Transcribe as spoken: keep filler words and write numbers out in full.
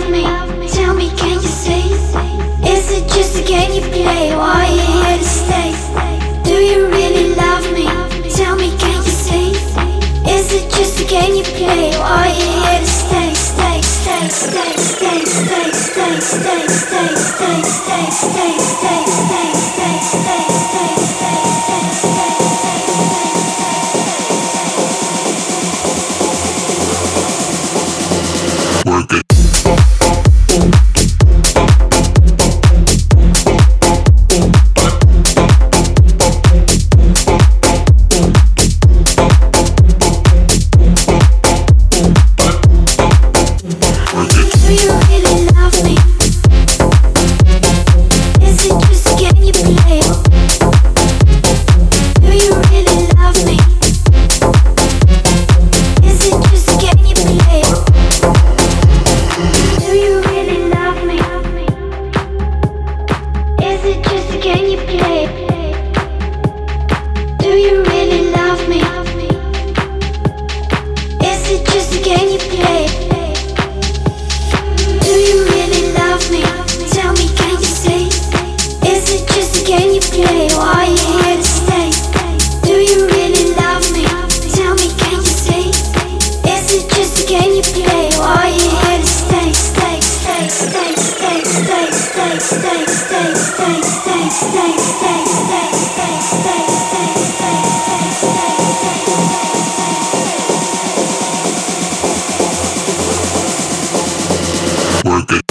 love me? Tell me, can you see? Is it just a game you play, or are you here to stay? Do you really love me? Tell me, can you see? Is it just a game you play, or are you here to stay? Stay, stay, stay, stay, stay, stay, stay, stay, stay, stay, stay, stay, stay, stay, stay, stay, Work it. Work it.